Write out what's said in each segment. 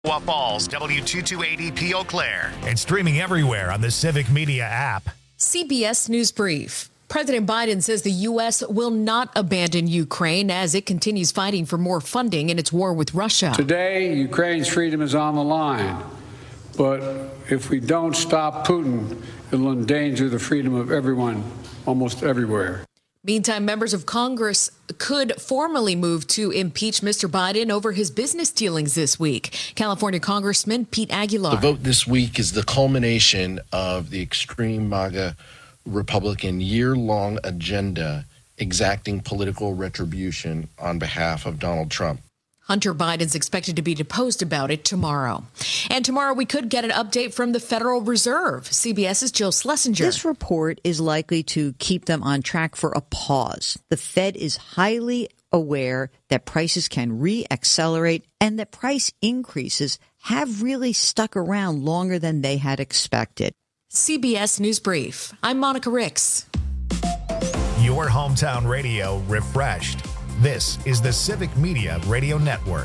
Falls, W228EP Eau Claire, and streaming everywhere on the Civic Media app. CBS News Brief. President Biden says the U.S. will not abandon Ukraine as it continues fighting for more funding in its war with Russia. Today, Ukraine's freedom is on the line. But if we don't stop Putin, it'll endanger the freedom of everyone, almost everywhere. Meantime, members of Congress could formally move to impeach Mr. Biden over his business dealings this week. California Congressman Pete Aguilar. The vote this week is the culmination of the extreme MAGA Republican year-long agenda exacting political retribution on behalf of Donald Trump. Hunter Biden's expected to be deposed about it tomorrow. And tomorrow we could get an update from the Federal Reserve. CBS's Jill Schlesinger. This report is likely to keep them on track for a pause. The Fed is highly aware that prices can re-accelerate and that price increases have really stuck around longer than they had expected. CBS News Brief. I'm Monica Ricks. Your hometown radio refreshed. This is the Civic Media Radio Network.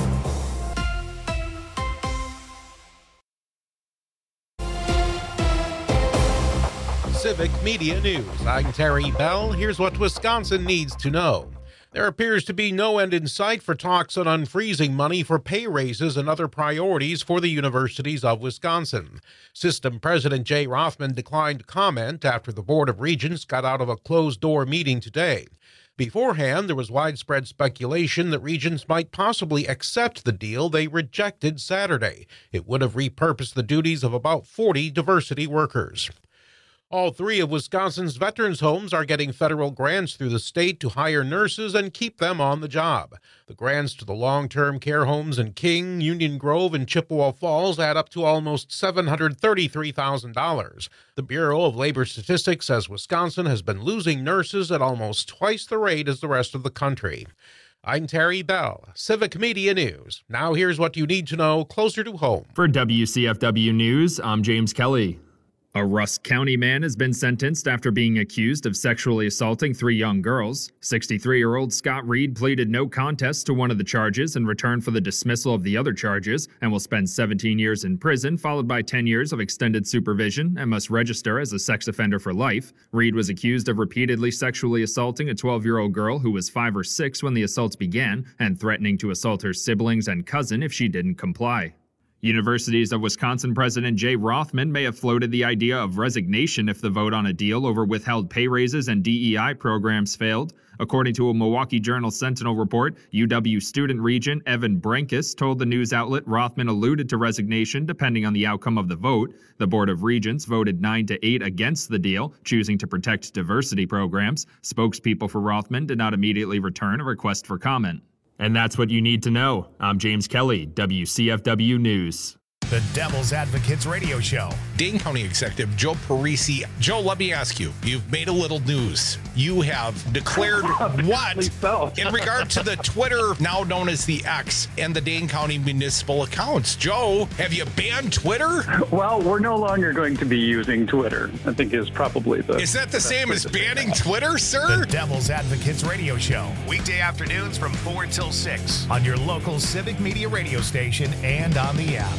Civic Media News. I'm Terry Bell. Here's what Wisconsin needs to know. There appears to be no end in sight for talks on unfreezing money for pay raises and other priorities for the universities of Wisconsin. System President Jay Rothman declined comment after the Board of Regents got out of a closed-door meeting today. Beforehand, there was widespread speculation that Regents might possibly accept the deal they rejected Saturday. It would have repurposed the duties of about 40 diversity workers. All three of Wisconsin's veterans' homes are getting federal grants through the state to hire nurses and keep them on the job. The grants to the long-term care homes in King, Union Grove, and Chippewa Falls add up to almost $733,000. The Bureau of Labor Statistics says Wisconsin has been losing nurses at almost twice the rate as the rest of the country. I'm Terry Bell, Civic Media News. Now here's what you need to know closer to home. For WCFW News, I'm James Kelly. A Rusk County man has been sentenced after being accused of sexually assaulting 3 young girls. 63-year-old Scott Reed pleaded no contest to one of the charges in return for the dismissal of the other charges and will spend 17 years in prison, followed by 10 years of extended supervision, and must register as a sex offender for life. Reed was accused of repeatedly sexually assaulting a 12-year-old girl who was 5 or 6 when the assaults began and threatening to assault her siblings and cousin if she didn't comply. Universities of Wisconsin President Jay Rothman may have floated the idea of resignation if the vote on a deal over withheld pay raises and DEI programs failed. According to a Milwaukee Journal Sentinel report, UW student regent Evan Brankus told the news outlet Rothman alluded to resignation depending on the outcome of the vote. The Board of Regents voted 9-8 against the deal, choosing to protect diversity programs. Spokespeople for Rothman did not immediately return a request for comment. And that's what you need to know. I'm James Kelly, WCFW News. The Devil's Advocates Radio Show. Dane County Executive Joe Parisi. Joe, let me ask you, you've made a little news. You have declared what in regard to the Twitter, now known as the X, and the Dane County municipal accounts. Joe, have you banned Twitter? Well, we're no longer going to be using Twitter, I think is probably the... Is that the same as banning Twitter, sir? The Devil's Advocates Radio Show. Weekday afternoons from 4 till 6 on your local Civic Media radio station and on the app.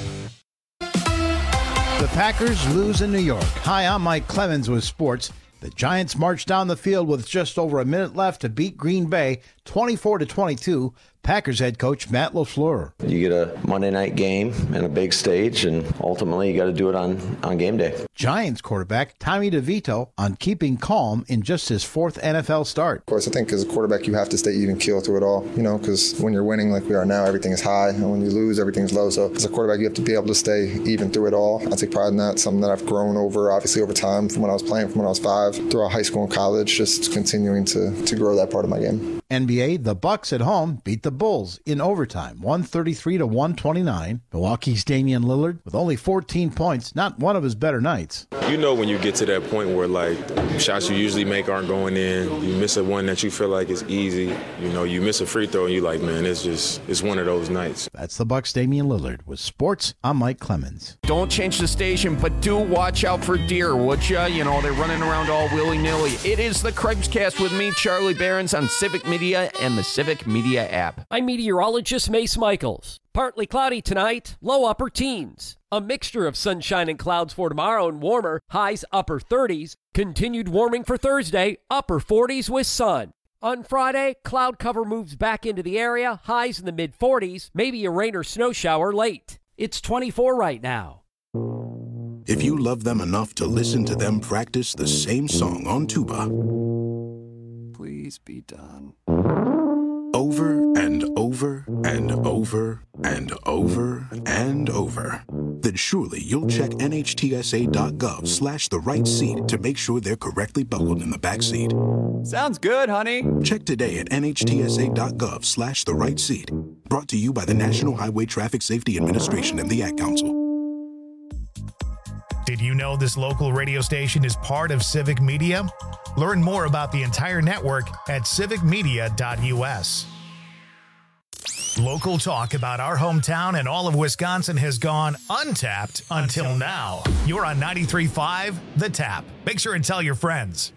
The Packers lose in New York. Hi, I'm Mike Clemens with sports. The Giants marched down the field with just over a minute left to beat Green Bay 24-22. Packers head coach Matt LaFleur. You get a Monday night game and a big stage, and ultimately you got to do it on game day. Giants quarterback Tommy DeVito on keeping calm in just his 4th NFL start. Of course, I think as a quarterback you have to stay even keel through it all, because when you're winning like we are now, everything is high, and when you lose, everything's low. So as a quarterback, you have to be able to stay even through it all. I take pride in that, something that I've grown over time from when I was playing, from when I was 5, throughout high school and college, just continuing to grow that part of my game. NBA, the Bucks at home beat the Bulls in overtime, 133-129. Milwaukee's Damian Lillard with only 14 points, not one of his better nights. You know when you get to that point where, shots you usually make aren't going in, you miss a one that you feel like is easy, you miss a free throw and you're like, man, it's one of those nights. That's the Bucks' Damian Lillard. With sports, I'm Mike Clemens. Don't change the station, but do watch out for deer, would ya? They're running around all willy-nilly. It is the Craigscast with me, Charlie Behrens, on Civic Media and the Civic Media app. I'm meteorologist Mace Michaels. Partly cloudy tonight, low upper teens. A mixture of sunshine and clouds for tomorrow and warmer, highs upper 30s. Continued warming for Thursday, upper 40s with sun. On Friday, cloud cover moves back into the area, highs in the mid-40s, maybe a rain or snow shower late. It's 24 right now. If you love them enough to listen to them practice the same song on tuba, please be done. Over and over and over and over and over, then surely you'll check NHTSA.gov/the right seat to make sure they're correctly buckled in the back seat. Sounds good, honey. Check today at NHTSA.gov/the right seat. Brought to you by the National Highway Traffic Safety Administration and the Ad Council. Did you know this local radio station is part of Civic Media? Learn more about the entire network at civicmedia.us. Local talk about our hometown and all of Wisconsin has gone untapped until now. You're on 93.5 The Tap. Make sure and tell your friends.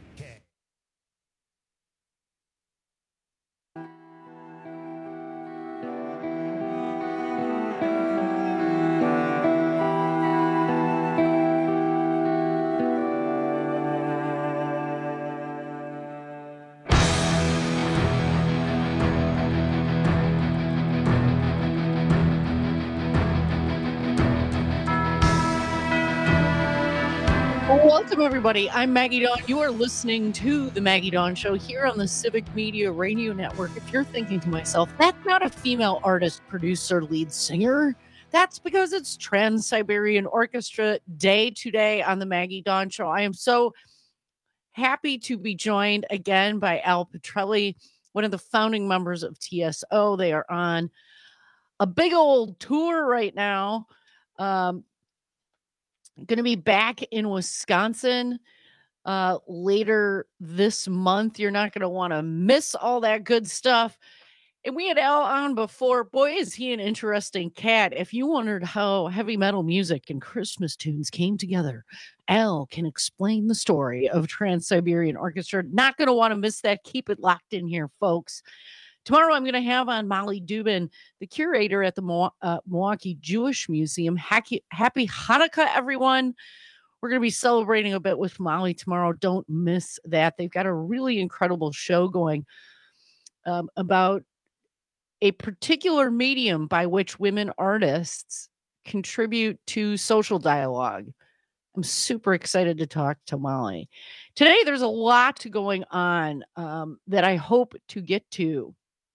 Welcome, everybody. I'm Maggie Dawn. You are listening to The Maggie Dawn Show here on the Civic Media Radio Network. If you're thinking to myself, that's not a female artist, producer, lead singer, that's because it's Trans-Siberian Orchestra Day today on The Maggie Dawn Show. I am so happy to be joined again by Al Petrelli, one of the founding members of TSO. They are on a big old tour right now. Going to be back in Wisconsin later this month. You're not going to want to miss all that good stuff. And we had Al on before. Boy, is he an interesting cat. If you wondered how heavy metal music and Christmas tunes came together, Al can explain the story of Trans-Siberian Orchestra. Not going to want to miss that. Keep it locked in here, folks. Tomorrow, I'm going to have on Molly Dubin, the curator at the Milwaukee Jewish Museum. Happy Hanukkah, everyone. We're going to be celebrating a bit with Molly tomorrow. Don't miss that. They've got a really incredible show going about a particular medium by which women artists contribute to social dialogue. I'm super excited to talk to Molly. Today, there's a lot going on that I hope to get to.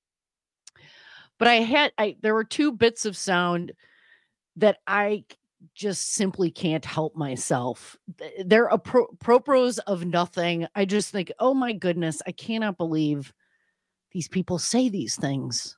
But there were two bits of sound that I just simply can't help myself. They're apropos of nothing. I just think, oh my goodness, I cannot believe these people say these things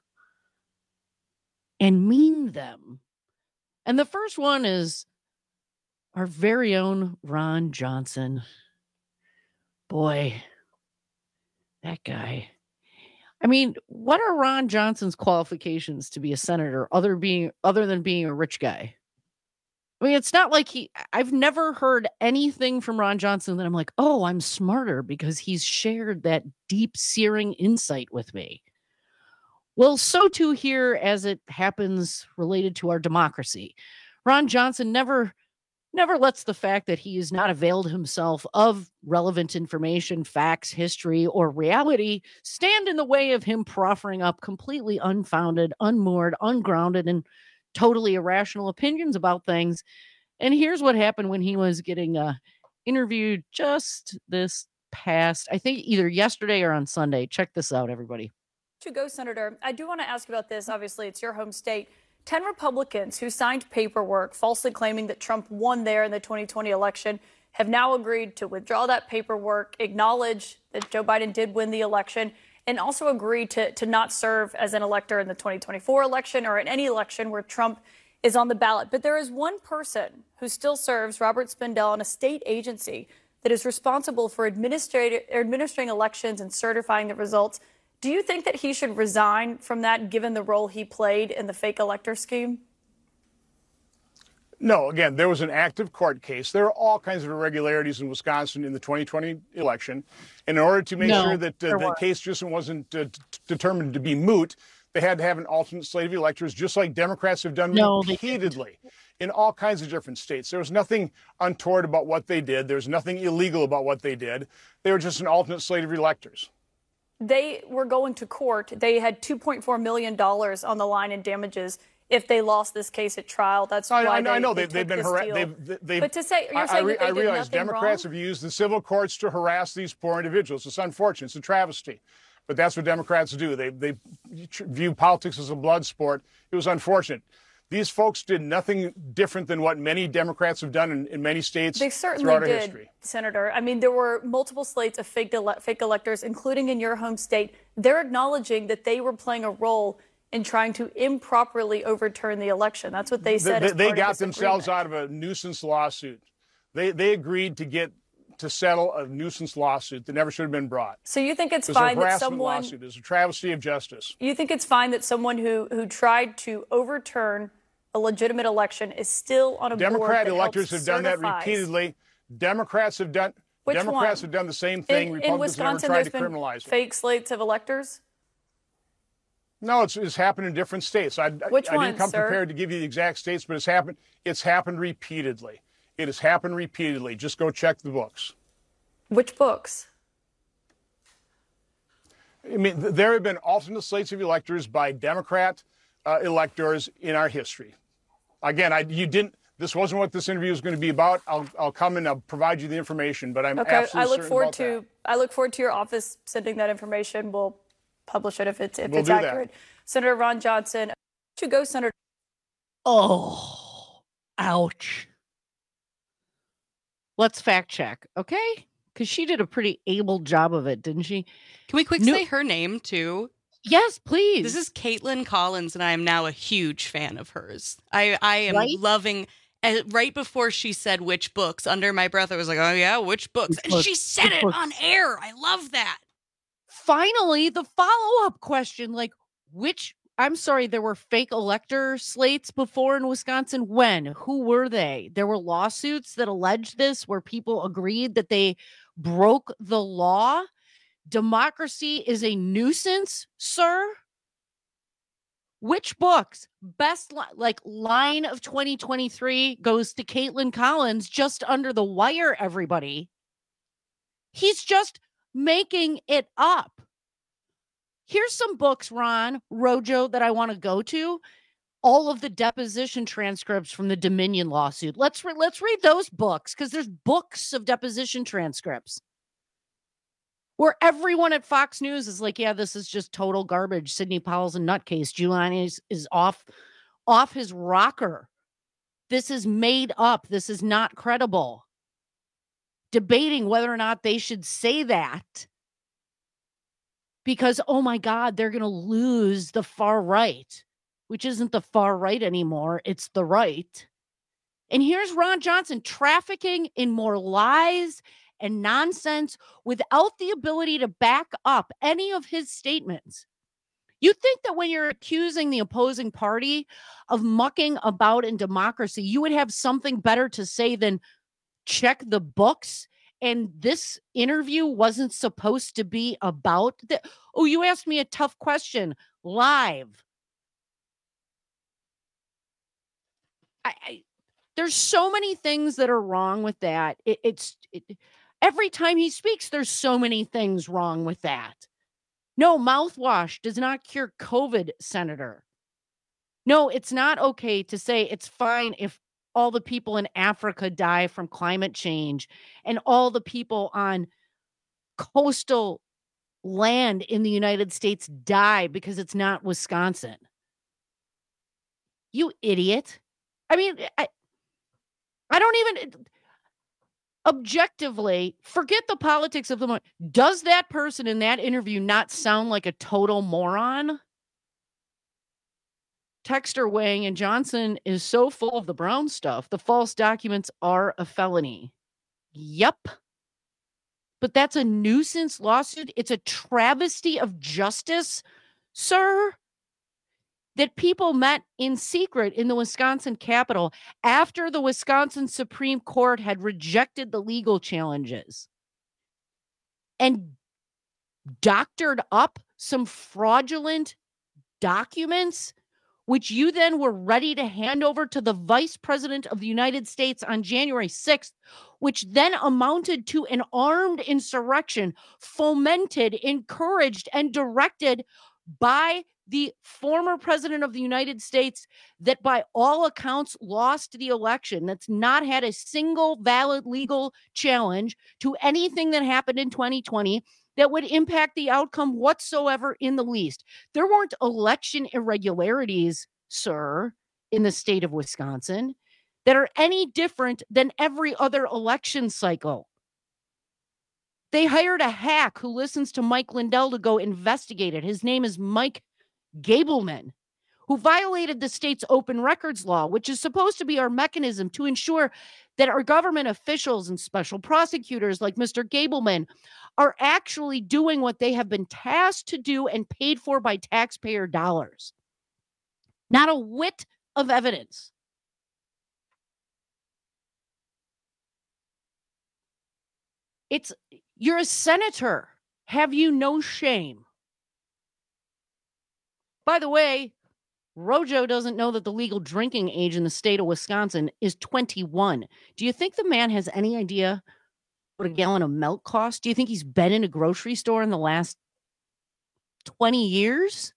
and mean them. And the first one is our very own Ron Johnson. Boy, that guy. I mean, what are Ron Johnson's qualifications to be a senator other than being a rich guy? I mean, it's not like I've never heard anything from Ron Johnson that I'm like, oh, I'm smarter because he's shared that deep, searing insight with me. Well, so too here as it happens related to our democracy. Ron Johnson never lets the fact that he has not availed himself of relevant information, facts, history, or reality stand in the way of him proffering up completely unfounded, unmoored, ungrounded, and totally irrational opinions about things. And here's what happened when he was getting interviewed just this past, I think either yesterday or on Sunday. Check this out, everybody. To go, Senator, I do want to ask about this. Obviously, it's your home state. 10 Republicans who signed paperwork falsely claiming that Trump won there in the 2020 election have now agreed to withdraw that paperwork, acknowledge that Joe Biden did win the election, and also agree to not serve as an elector in the 2024 election or in any election where Trump is on the ballot. But there is one person who still serves, Robert Spindell, on a state agency that is responsible for administering elections and certifying the results. Do you think that he should resign from that, given the role he played in the fake elector scheme? No, again, there was an active court case. There are all kinds of irregularities in Wisconsin in the 2020 election. And in order to make sure that the case just wasn't determined to be moot, they had to have an alternate slate of electors, just like Democrats have done repeatedly in all kinds of different states. There was nothing untoward about what they did. There's nothing illegal about what they did. They were just an alternate slate of electors. They were going to court. They had $2.4 million on the line in damages if they lost this case at trial. That's why I know they've been harassed. But to say, you're saying that they I did realize nothing Democrats wrong? have used the civil courts to harass these poor individuals. It's unfortunate. It's a travesty. But that's what Democrats do. They view politics as a blood sport. It was unfortunate. These folks did nothing different than what many Democrats have done in many states They certainly throughout our did, history. Senator. I mean, there were multiple slates of fake electors, including in your home state. They're acknowledging that they were playing a role in trying to improperly overturn the election. That's what they said. They got themselves out of a nuisance lawsuit. They agreed to settle a nuisance lawsuit that never should have been brought. So you think it's It was fine a that harassment someone lawsuit. It was a travesty of justice. you think it's fine that someone who tried to overturn a legitimate election is still on a board Democrat that electors helps have done that certifies- repeatedly. Democrats have done the same thing. In Republicans never Wisconsin, tried there's to been criminalize it. fake slates of electors. No, it's happened in different states. I Which didn't ones, come sir? prepared to give you the exact states, but it's happened. It's happened repeatedly. It has happened repeatedly. Just go check the books. Which books? I mean, there have been alternate slates of electors by Democrat electors in our history. Again, this wasn't what this interview is going to be about. I'll come and I'll provide you the information, but I'm absolutely I look certain forward about to that. I look forward to your office sending that information. We'll publish it if it's We'll do that. accurate. Senator Ron Johnson, to go, Senator. Oh, ouch. Let's fact check, okay? Because she did a pretty able job of it, didn't she? Can we quick say her name too? Yes, please. This is Caitlin Collins, and I am now a huge fan of hers. I am Right? loving. Right before she said which books, under my breath, I was like, "Oh yeah, which books?" And she said it on air. I love that. Finally, the follow-up question, like, I'm sorry, there were fake elector slates before in Wisconsin. When? Who were they? There were lawsuits that alleged this where people agreed that they broke the law. Democracy is a nuisance, sir. Which books? Best line of 2023 goes to Caitlin Collins, just under the wire, everybody. He's just making it up. Here's some books, Ron, Rojo, that I want to go to. All of the deposition transcripts from the Dominion lawsuit. Let's read those books, because there's books of deposition transcripts where everyone at Fox News is like, yeah, this is just total garbage. Sidney Powell's a nutcase. Giuliani is off his rocker. This is made up. This is not credible. Debating whether or not they should say that because, oh my God, they're going to lose the far right, which isn't the far right anymore. It's the right. And here's Ron Johnson trafficking in more lies and nonsense without the ability to back up any of his statements. You think that when you're accusing the opposing party of mucking about in democracy, you would have something better to say than check the books? And this interview wasn't supposed to be about that. Oh, you asked me a tough question live. There's so many things that are wrong with that. Every time he speaks, there's so many things wrong with that. No, mouthwash does not cure COVID, Senator. No, it's not okay to say it's fine if all the people in Africa die from climate change and all the people on coastal land in the United States die because it's not Wisconsin. You idiot. I mean, I don't even objectively forget the politics of the moment. Does that person in that interview not sound like a total moron? Texter Wang and Johnson is so full of the Brown stuff. The false documents are a felony. Yep. But that's a nuisance lawsuit. It's a travesty of justice, sir. That people met in secret in the Wisconsin Capitol after the Wisconsin Supreme Court had rejected the legal challenges and doctored up some fraudulent documents, which you then were ready to hand over to the Vice President of the United States on January 6th, which then amounted to an armed insurrection fomented, encouraged, and directed by the former president of the United States that by all accounts lost the election, that's not had a single valid legal challenge to anything that happened in 2020 that would impact the outcome whatsoever in the least. There weren't election irregularities, sir, in the state of Wisconsin that are any different than every other election cycle. They hired a hack who listens to Mike Lindell to go investigate it. His name is Mike Gableman, who violated the state's open records law, which is supposed to be our mechanism to ensure that our government officials and special prosecutors like Mr. Gableman are actually doing what they have been tasked to do and paid for by taxpayer dollars. Not a whit of evidence. You're a senator. Have you no shame? By the way, Rojo doesn't know that the legal drinking age in the state of Wisconsin is 21. Do you think the man has any idea what a gallon of milk costs? Do you think he's been in a grocery store in the last 20 years?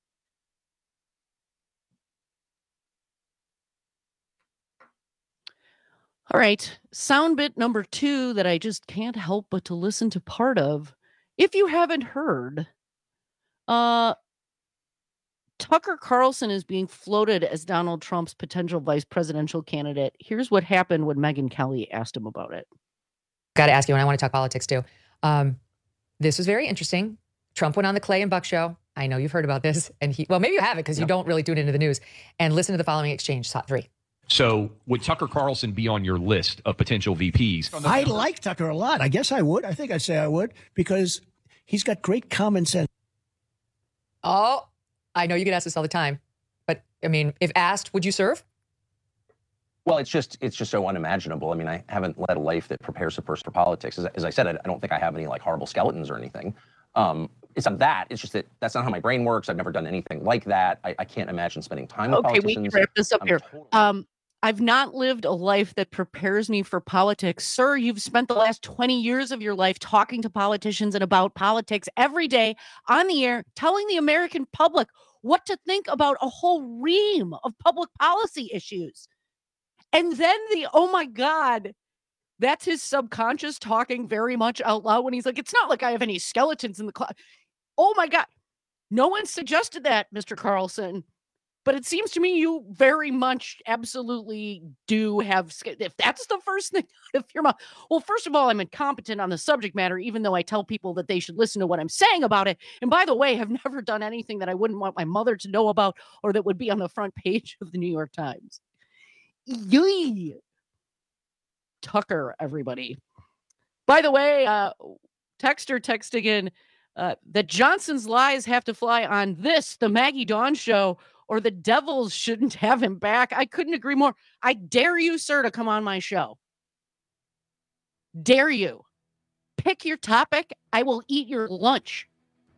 All right, sound bit number 2 that I just can't help but to listen to part of. If you haven't heard, Tucker Carlson is being floated as Donald Trump's potential vice presidential candidate. Here's what happened when Megyn Kelly asked him about it. Got to ask you, and I want to talk politics too. This was very interesting. Trump went on the Clay and Buck show. I know you've heard about this. And well, maybe you haven't because you don't really tune into the news. And listen to the following exchange, top 3. So would Tucker Carlson be on your list of potential VPs? I like Tucker a lot. I guess I would. I think I'd say I would because he's got great common sense. Oh, I know you get asked this all the time. But, I mean, if asked, would you serve? Well, it's just so unimaginable. I mean, I haven't led a life that prepares a person for politics. As I said, I don't think I have any like horrible skeletons or anything. It's not that. It's just that that's not how my brain works. I've never done anything like that. I can't imagine spending time with politicians. Okay, we can wrap this up here. I've not lived a life that prepares me for politics. Sir, you've spent the last 20 years of your life talking to politicians and about politics every day on the air, telling the American public what to think about a whole ream of public policy issues. And then oh my God, that's his subconscious talking very much out loud when he's like, it's not like I have any skeletons in the closet. Oh my God. No one suggested that, Mr. Carlson. But it seems to me you very much absolutely do have, if that's the first thing, well, first of all, I'm incompetent on the subject matter, even though I tell people that they should listen to what I'm saying about it. And by the way, I've never done anything that I wouldn't want my mother to know about or that would be on the front page of the New York Times. Yee. Tucker, everybody. By the way, texter texting in that Johnson's lies have to fly on the Maggie Dawn show, or the Devils shouldn't have him back. I couldn't agree more. I dare you, sir, to come on my show. Dare you. Pick your topic. I will eat your lunch.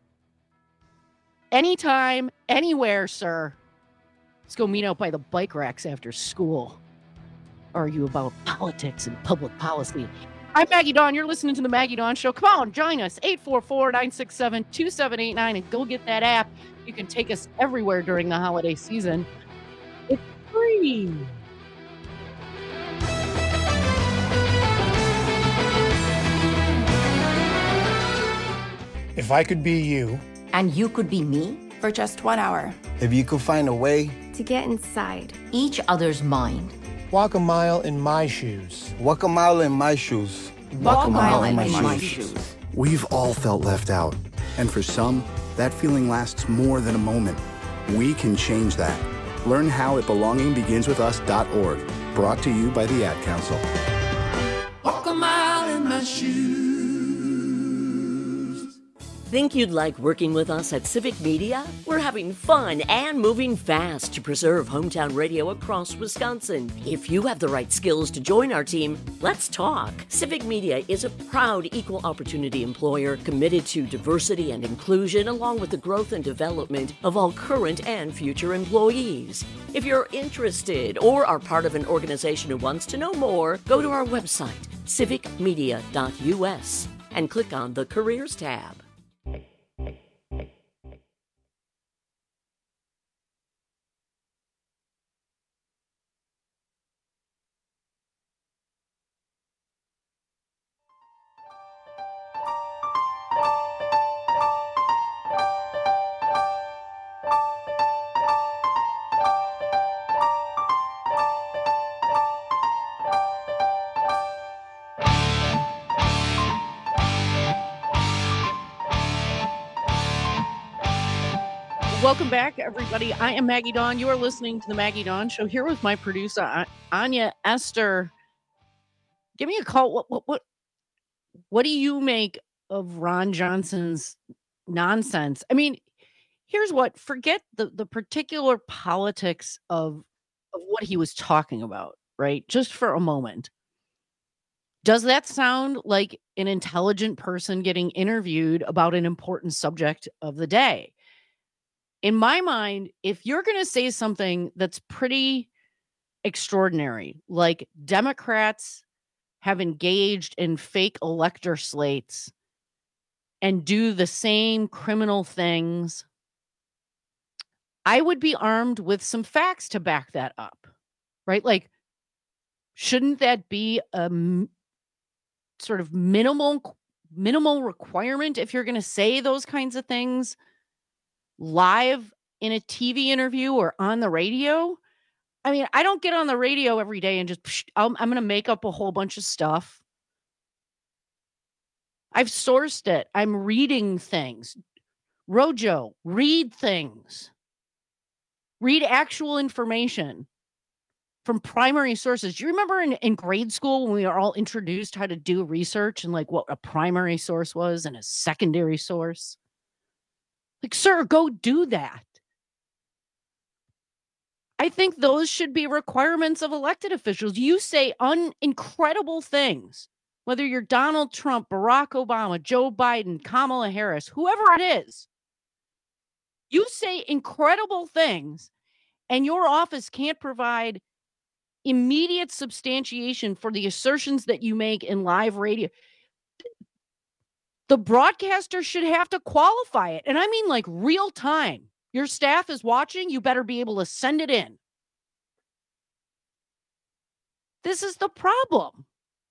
Anytime, anywhere, sir. Let's go meet out by the bike racks after school. Argue about politics and public policy. I'm Maggie Dawn. You're listening to the Maggie Dawn Show. Come on, join us. 844-967-2789 and go get that app. You can take us everywhere during the holiday season. It's free. If I could be you. And you could be me for just 1 hour. If you could find a way to get inside each other's mind. Walk a mile in my shoes. Walk a mile in my shoes. Walk a mile in my shoes. We've all felt left out. And for some, that feeling lasts more than a moment. We can change that. Learn how at belongingbeginswithus.org. Brought to you by the Ad Council. Walk a mile in my shoes. Think you'd like working with us at Civic Media? We're having fun and moving fast to preserve hometown radio across Wisconsin. If you have the right skills to join our team, let's talk. Civic Media is a proud equal opportunity employer committed to diversity and inclusion, along with the growth and development of all current and future employees. If you're interested or are part of an organization who wants to know more, go to our website, civicmedia.us, and click on the Careers tab. Welcome back, everybody. I am Maggie Dawn. You are listening to the Maggie Dawn Show. Here with my producer, Anya Esther. Give me a call. What do you make of Ron Johnson's nonsense? I mean, here's what. Forget the particular politics of what he was talking about, right? Just for a moment. Does that sound like an intelligent person getting interviewed about an important subject of the day? In my mind, if you're going to say something that's pretty extraordinary, like Democrats have engaged in fake elector slates and do the same criminal things, I would be armed with some facts to back that up, right? Like, shouldn't that be a sort of minimal requirement if you're going to say those kinds of things live in a TV interview or on the radio? I mean, I don't get on the radio every day and just, I'm going to make up a whole bunch of stuff. I've sourced it. I'm reading things. Rojo, read things. Read actual information from primary sources. Do you remember in grade school when we were all introduced how to do research and like what a primary source was and a secondary source? Like, sir, go do that. I think those should be requirements of elected officials. You say incredible things, whether you're Donald Trump, Barack Obama, Joe Biden, Kamala Harris, whoever it is. You say incredible things, and your office can't provide immediate substantiation for the assertions that you make in live radio. The broadcaster should have to qualify it. And I mean like real time. Your staff is watching. You better be able to send it in. This is the problem.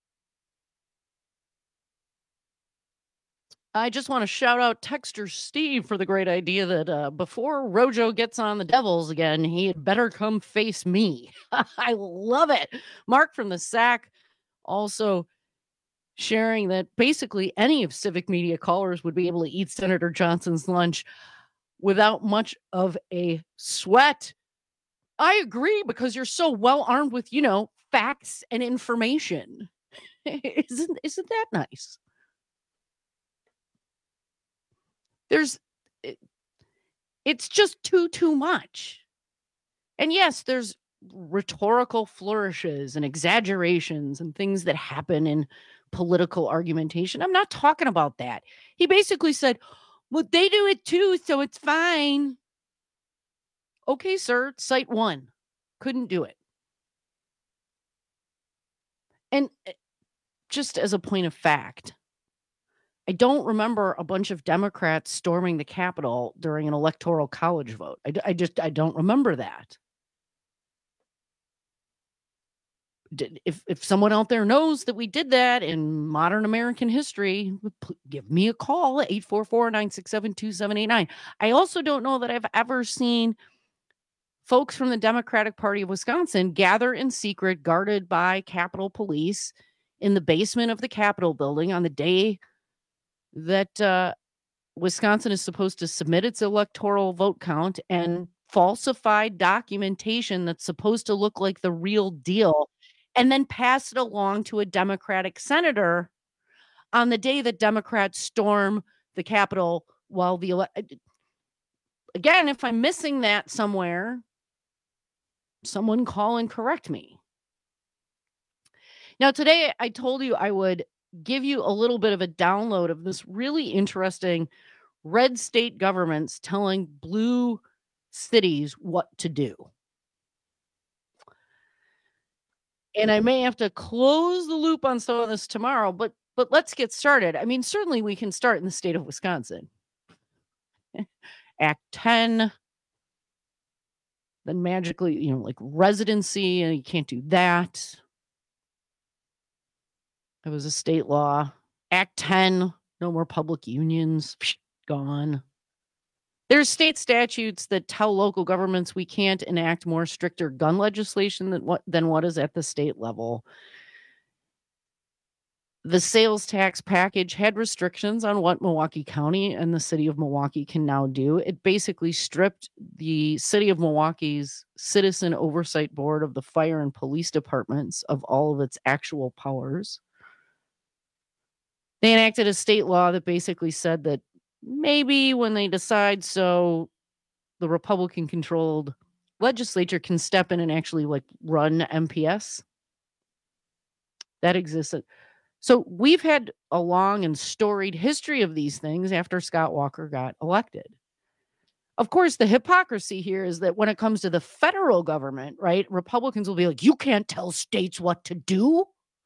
I just want to shout out Texter Steve for the great idea that before Rojo gets on the Devils again, he had better come face me. I love it. Mark from the Sack also sharing that basically any of Civic Media callers would be able to eat Senator Johnson's lunch without much of a sweat. I agree, because you're so well armed with, facts and information. Isn't that nice? It's just too much. And yes, there's rhetorical flourishes and exaggerations and things that happen in political argumentation. I'm not talking about that. He basically said, well, they do it too, so it's fine. Okay, sir, cite one. Couldn't do it. And just as a point of fact, I don't remember a bunch of Democrats storming the Capitol during an electoral college vote. I don't remember that. If someone out there knows that we did that in modern American history, give me a call at 844-967-2789. I also don't know that I've ever seen folks from the Democratic Party of Wisconsin gather in secret, guarded by Capitol Police in the basement of the Capitol building on the day that Wisconsin is supposed to submit its electoral vote count, and falsified documentation that's supposed to look like the real deal, and then pass it along to a Democratic senator on the day that Democrats storm the Capitol while again, if I'm missing that somewhere, someone call and correct me. Now, today I told you I would give you a little bit of a download of this really interesting red state governments telling blue cities what to do. And I may have to close the loop on some of this tomorrow, but let's get started. I mean, certainly we can start in the state of Wisconsin. Act 10, then magically, like residency, and you can't do that. It was a state law. Act 10, no more public unions. Gone. There's state statutes that tell local governments we can't enact more stricter gun legislation than what is at the state level. The sales tax package had restrictions on what Milwaukee County and the city of Milwaukee can now do. It basically stripped the city of Milwaukee's Citizen Oversight Board of the fire and police departments of all of its actual powers. They enacted a state law that basically said that maybe when they decide so, the Republican-controlled legislature can step in and actually run MPS. That existed. So we've had a long and storied history of these things after Scott Walker got elected. Of course, the hypocrisy here is that when it comes to the federal government, right, Republicans will be like, you can't tell states what to do.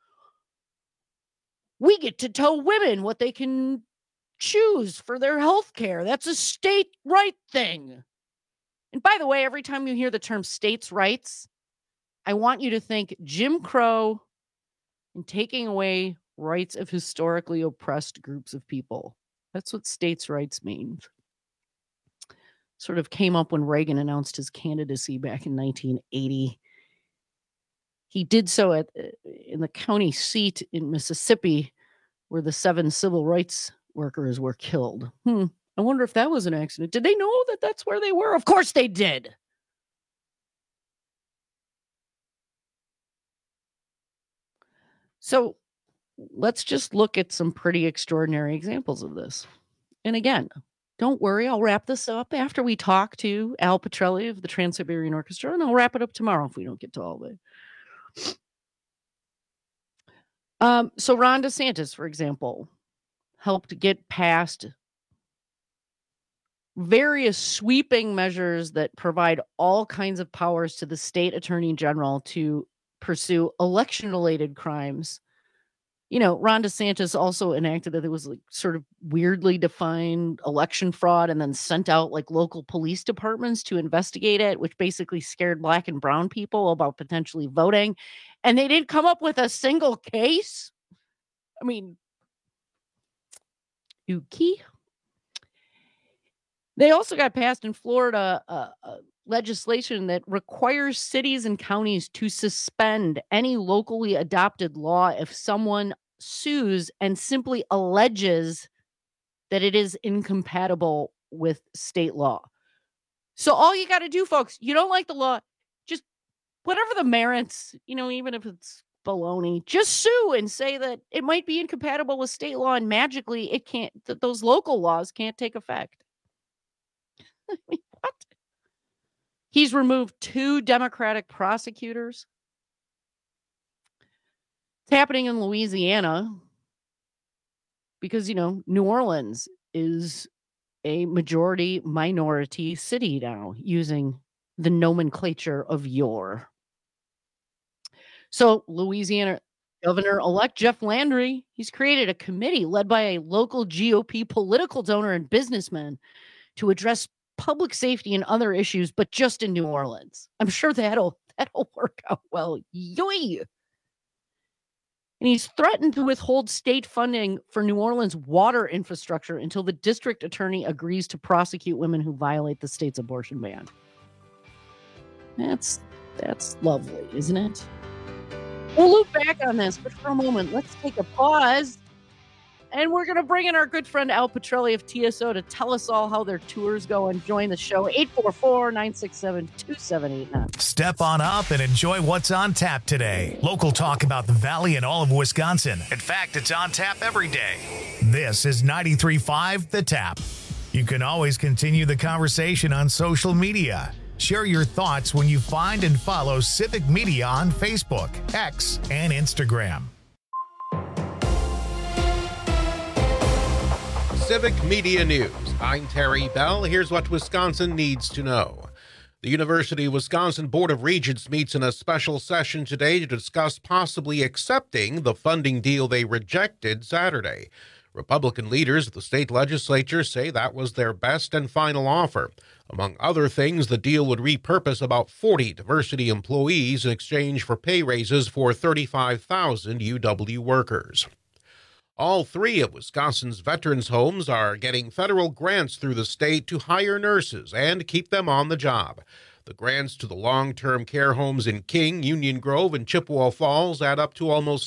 We get to tell women what they can choose for their health care. That's a state right thing. And by the way, every time you hear the term states' rights, I want you to think Jim Crow and taking away rights of historically oppressed groups of people. That's what states' rights means. Sort of came up when Reagan announced his candidacy back in 1980. He did so in the county seat in Mississippi, where the 7 civil rights workers were killed. I wonder if that was an accident. Did they know that that's where they were? Of course they did. So let's just look at some pretty extraordinary examples of this. And again, don't worry, I'll wrap this up after we talk to Al Petrelli of the Trans-Siberian Orchestra, and I'll wrap it up tomorrow if we don't get to all of it. So Ron DeSantis, for example, helped get passed various sweeping measures that provide all kinds of powers to the state attorney general to pursue election-related crimes. Ron DeSantis also enacted that there was sort of weirdly defined election fraud and then sent out local police departments to investigate it, which basically scared black and brown people about potentially voting. And they didn't come up with a single case. I mean, ookie. They also got passed in Florida legislation that requires cities and counties to suspend any locally adopted law if someone sues and simply alleges that it is incompatible with state law. So all you got to do, folks, you don't like the law, just whatever the merits, even if it's baloney, just sue and say that it might be incompatible with state law, and magically it can't, those local laws can't take effect. I mean, what? He's removed 2 Democratic prosecutors. It's happening in Louisiana because, New Orleans is a majority minority city now, using the nomenclature of yore. So Louisiana Governor-elect Jeff Landry, he's created a committee led by a local GOP political donor and businessman to address public safety and other issues, but just in New Orleans. I'm sure that'll work out well. Yoy! And he's threatened to withhold state funding for New Orleans water infrastructure until the district attorney agrees to prosecute women who violate the state's abortion ban. That's lovely, isn't it? We'll loop back on this, but for a moment, let's take a pause. And we're going to bring in our good friend Al Petrelli of TSO to tell us all how their tours go and join the show. 844-967-2789. Step on up and enjoy what's on tap today. Local talk about the Valley and all of Wisconsin. In fact, it's on tap every day. This is 93.5 The Tap. You can always continue the conversation on social media. Share your thoughts when you find and follow Civic Media on Facebook, X, and Instagram. Civic Media News. I'm Terry Bell. Here's what Wisconsin needs to know. The University of Wisconsin Board of Regents meets in a special session today to discuss possibly accepting the funding deal they rejected Saturday. Republican leaders of the state legislature say that was their best and final offer. Among other things, the deal would repurpose about 40 diversity employees in exchange for pay raises for 35,000 UW workers. All three of Wisconsin's veterans' homes are getting federal grants through the state to hire nurses and keep them on the job. The grants to the long-term care homes in King, Union Grove, and Chippewa Falls add up to almost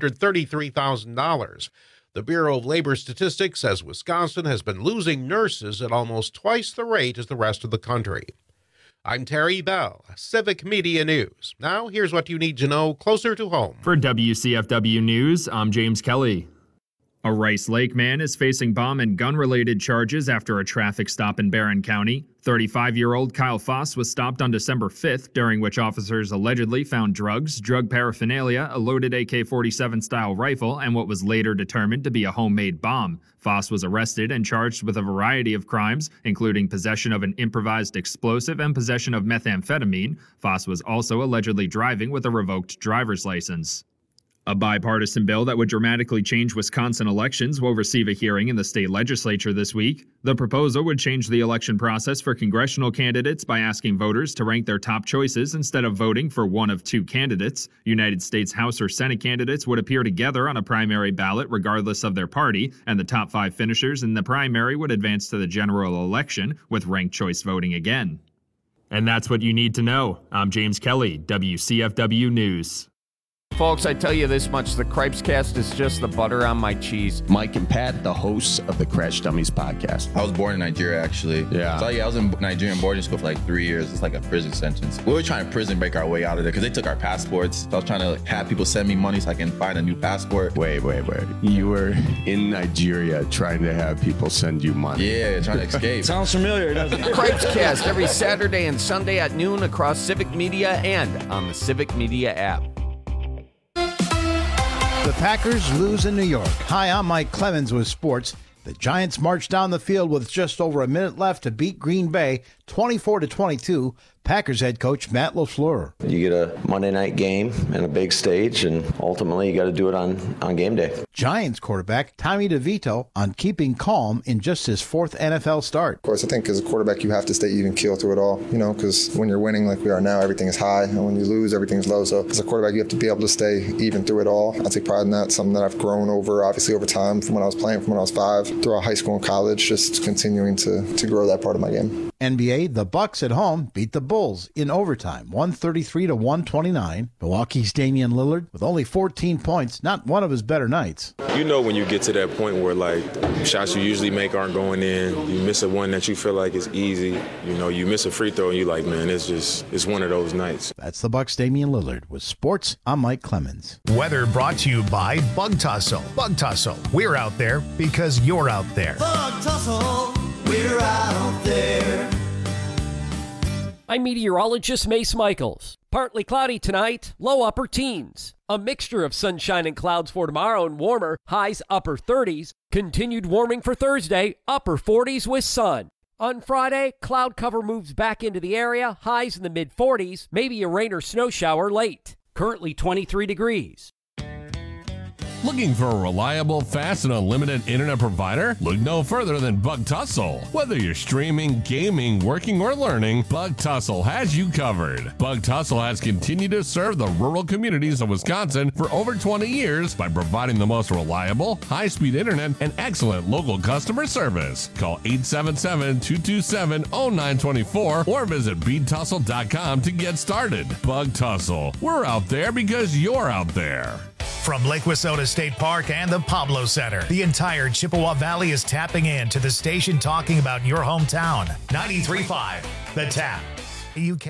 $733,000. The Bureau of Labor Statistics says Wisconsin has been losing nurses at almost twice the rate as the rest of the country. I'm Terry Bell, Civic Media News. Now, here's what you need to know closer to home. For WCFW News, I'm James Kelly. A Rice Lake man is facing bomb and gun-related charges after a traffic stop in Barron County. 35-year-old Kyle Foss was stopped on December 5th, during which officers allegedly found drugs, drug paraphernalia, a loaded AK-47-style rifle, and what was later determined to be a homemade bomb. Foss was arrested and charged with a variety of crimes, including possession of an improvised explosive and possession of methamphetamine. Foss was also allegedly driving with a revoked driver's license. A bipartisan bill that would dramatically change Wisconsin elections will receive a hearing in the state legislature this week. The proposal would change the election process for congressional candidates by asking voters to rank their top choices instead of voting for one of two candidates. United States House or Senate candidates would appear together on a primary ballot regardless of their party, and the top 5 finishers in the primary would advance to the general election with ranked choice voting again. And that's what you need to know. I'm James Kelly, WCFW News. Folks, I tell you this much, the Cripescast is just the butter on my cheese. Mike and Pat, the hosts of the Crash Dummies podcast. I was born in Nigeria, actually. Yeah. So, I was in Nigerian boarding school for like 3 years. It's like a prison sentence. We were trying to prison break our way out of there because they took our passports. So I was trying to have people send me money so I can find a new passport. Wait. You were in Nigeria trying to have people send you money. Yeah, trying to escape. Sounds familiar, doesn't it? Cripescast every Saturday and Sunday at noon across Civic Media and on the Civic Media app. The Packers lose in New York. Hi, I'm Mike Clemens with sports. The Giants marched down the field with just over a minute left to beat Green Bay 24-22. Packers head coach Matt LaFleur. You get a Monday night game and a big stage, and ultimately you got to do it on game day. Giants quarterback Tommy DeVito on keeping calm in just his 4th NFL start. Of course, I think as a quarterback, you have to stay even keel through it all, because when you're winning like we are now, everything is high, and when you lose, everything's low. So as a quarterback, you have to be able to stay even through it all. I take pride in that, something that I've grown over, obviously, over time from when I was playing, from when I was 5, throughout high school and college, just continuing to grow that part of my game. NBA, the Bucks at home beat the Bulls in overtime, 133-129. Milwaukee's Damian Lillard with only 14 points, not one of his better nights. You know when you get to that point where, like, shots you usually make aren't going in, you miss a one that you feel like is easy, you miss a free throw and you're like, man, it's one of those nights. That's the Bucks' Damian Lillard. With sports, I'm Mike Clemens. Weather brought to you by Bug Tussle. Bug Tussle, we're out there because you're out there. Bug Tussle, we're out there. I'm meteorologist Mace Michaels. Partly cloudy tonight, low upper teens. A mixture of sunshine and clouds for tomorrow and warmer, highs upper 30s. Continued warming for Thursday, upper 40s with sun. On Friday, cloud cover moves back into the area, highs in the mid 40s, maybe a rain or snow shower late. Currently 23 degrees. Looking for a reliable, fast, and unlimited internet provider? Look no further than Bug Tussle. Whether you're streaming, gaming, working, or learning, Bug Tussle has you covered. Bug Tussle has continued to serve the rural communities of Wisconsin for over 20 years by providing the most reliable, high-speed internet and excellent local customer service. Call 877-227-0924 or visit BeatTussle.com to get started. Bug Tussle. We're out there because you're out there. From Lake Wissota State Park and the Pablo Center, the entire Chippewa Valley is tapping in to the station talking about your hometown. 93.5, The Tap, UK.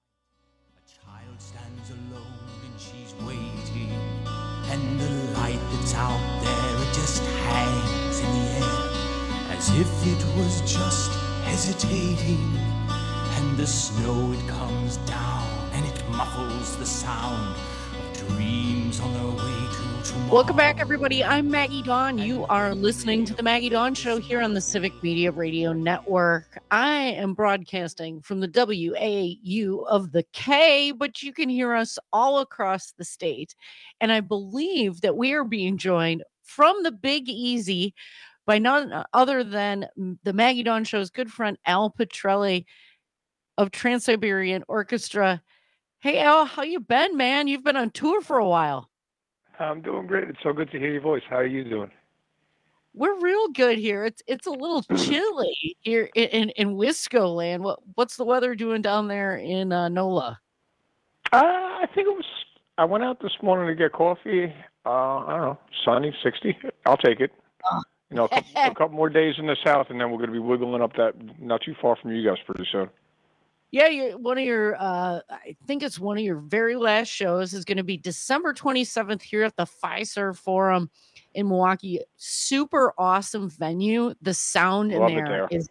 A child stands alone and she's waiting, and the light that's out there, it just hangs in the air, as if it was just hesitating. And the snow, it comes down, and it muffles the sound of dreams on their way to tomorrow. Welcome back, everybody. I'm Maggie Dawn. You are listening to the Maggie Dawn Show here on the Civic Media Radio Network. I am broadcasting from the WAU of the K, but you can hear us all across the state. And I believe that we are being joined from the Big Easy by none other than the Maggie Dawn Show's good friend, Al Petrelli of Trans-Siberian Orchestra. Hey, Al, how you been, man? You've been on tour for a while. I'm doing great. It's so good to hear your voice. How are you doing? We're real good here. It's a little chilly here in Wisco land. What's the weather doing down there in NOLA? I think it was. I went out this morning to get coffee. I don't know, sunny, 60. I'll take it. You know, a couple more days in the south, and then we're going to be wiggling up that not too far from you guys pretty soon. Yeah, I think it's one of your very last shows is going to be December 27th here at the Fiserv Forum in Milwaukee. Super awesome venue. The sound in there is,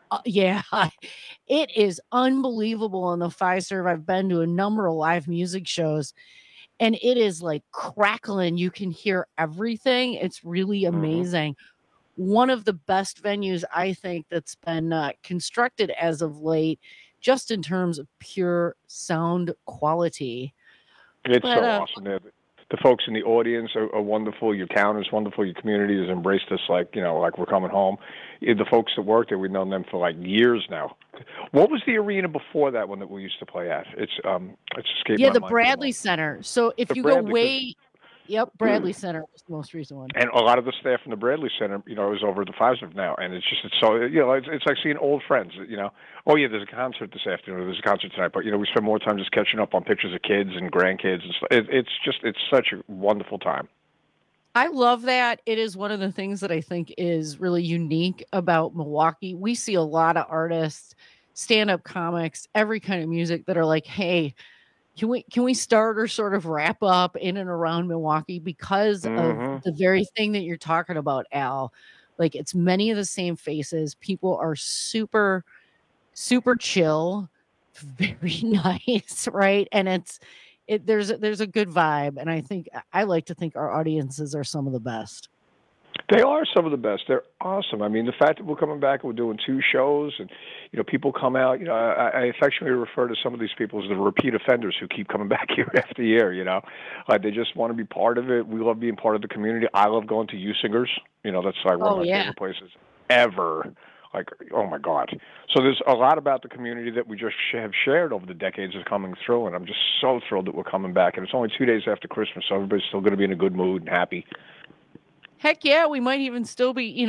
it is unbelievable in the Fiserv. I've been to a number of live music shows, and it is like crackling. You can hear everything. It's really amazing. One of the best venues, I think, that's been constructed as of late, just in terms of pure sound quality. It's so awesome. The folks in the audience are wonderful. Your town is wonderful. Your community has embraced us like we're coming home. The folks that work there, we've known them for like years now. What was the arena before that one that we used to play at? It's escaped my mind. The Bradley Center. So if you go way... Yep, Bradley Center was the most recent one. And a lot of the staff from the Bradley Center, is over at the Fiserv now, and it's so it's like seeing old friends. Oh yeah, there's a concert this afternoon. There's a concert tonight, but we spend more time just catching up on pictures of kids and grandkids. And stuff. It's such a wonderful time. I love that. It is one of the things that I think is really unique about Milwaukee. We see a lot of artists, stand-up comics, every kind of music that are like, hey, Can we start or sort of wrap up in and around Milwaukee because of the very thing that you're talking about, Al? Like, it's many of the same faces. People are super, super chill, very nice, right? And there's a good vibe, and I like to think our audiences are some of the best. They are some of the best. They're awesome. I mean, the fact that we're coming back and we're doing 2 shows and, people come out, I affectionately refer to some of these people as the repeat offenders who keep coming back year after year, Like, they just want to be part of it. We love being part of the community. I love going to Usingers. That's like one of my favorite places ever. Like, oh, my God. So there's a lot about the community that we just have shared over the decades is coming through, and I'm just so thrilled that we're coming back. And it's only 2 days after Christmas, so everybody's still going to be in a good mood and happy. Heck yeah, we might even still be,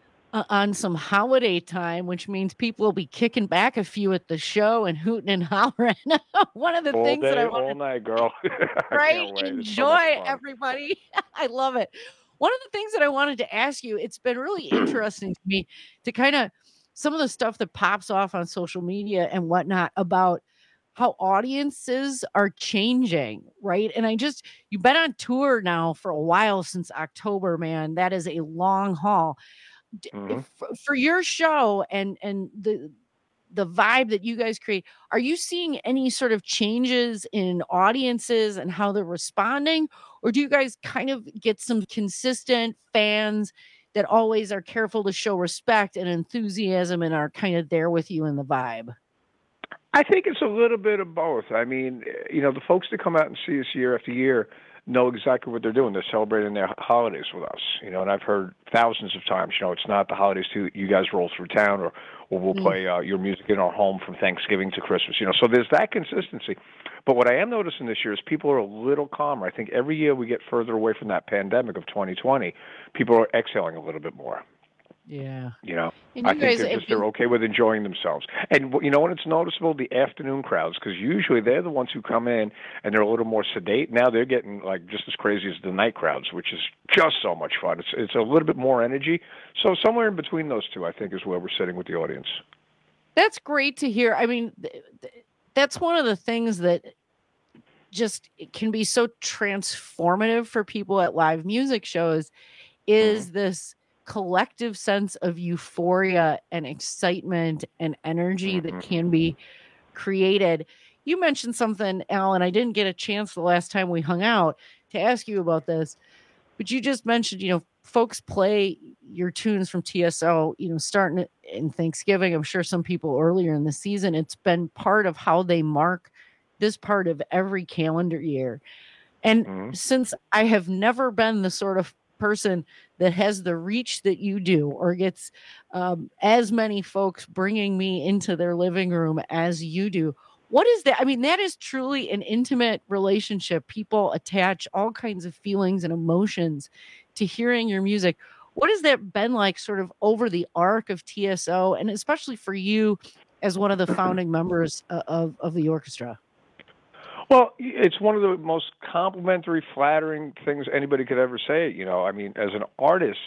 on some holiday time, which means people will be kicking back a few at the show and hooting and hollering. One of the all things day, that I all night, girl. Right? Enjoy, everybody. I love it. One of the things that I wanted to ask you, it's been really interesting to me to kind of some of the stuff that pops off on social media and whatnot about how audiences are changing, right? And you've been on tour now for a while, since October, man. That is a long haul. For your show and the vibe that you guys create, are you seeing any sort of changes in audiences and how they're responding? Or do you guys kind of get some consistent fans that always are careful to show respect and enthusiasm and are kind of there with you in the vibe? I think it's a little bit of both. I mean, the folks that come out and see us year after year know exactly what they're doing. They're celebrating their holidays with us, and I've heard thousands of times, it's not the holidays too. You guys roll through town, or we'll play your music in our home from Thanksgiving to Christmas, so there's that consistency. But what I am noticing this year is people are a little calmer. I think every year we get further away from that pandemic of 2020, people are exhaling a little bit more. Yeah. I think they're okay with enjoying themselves. And when it's noticeable, the afternoon crowds, because usually they're the ones who come in and they're a little more sedate. Now they're getting like just as crazy as the night crowds, which is just so much fun. It's a little bit more energy. So somewhere in between those two, I think, is where we're sitting with the audience. That's great to hear. I mean, that's one of the things that just it can be so transformative for people at live music shows is this collective sense of euphoria and excitement and energy that can be created. You mentioned something, Alan, I didn't get a chance the last time we hung out to ask you about this, but you just mentioned, folks play your tunes from TSO, starting in Thanksgiving. I'm sure some people earlier in the season, it's been part of how they mark this part of every calendar year. And since I have never been the sort of person that has the reach that you do or gets as many folks bringing me into their living room as you do, what is that? I mean, that is truly an intimate relationship. People attach all kinds of feelings and emotions to hearing your music. What has that been like sort of over the arc of TSO, and especially for you as one of the founding members of the orchestra? Well, it's one of the most complimentary, flattering things anybody could ever say. I mean, as an artist,